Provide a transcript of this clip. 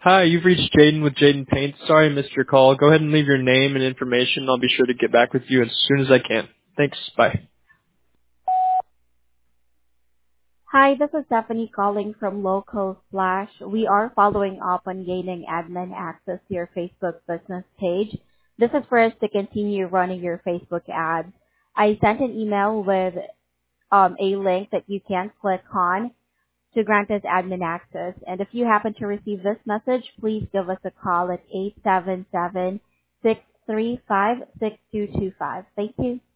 Hi, you've reached Jaden with Jaden Paint. Sorry I missed your call. Go ahead and leave your name and information. I'll be sure to get back with you as soon as I can. Thanks. Bye. Hi, this is Stephanie calling from Local Flash. We are following up on gaining admin access to your Facebook business page. This is for us to continue running your Facebook ads. I sent an email with a link that you can click on to grant us admin access. And if you happen to receive this message, please give us a call at 877-635-6225. Thank you.